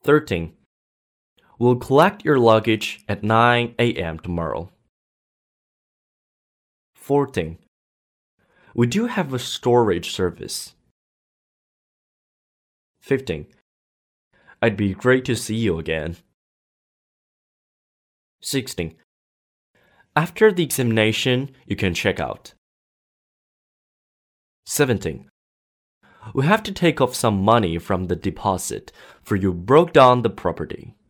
13. We'll collect your luggage at 9 a.m. tomorrow. 14. We do have a storage service. 15. It'd be great to see you again. 16. After the examination, you can check out. 17. We have to take off some money from the deposit, for you broke down the property.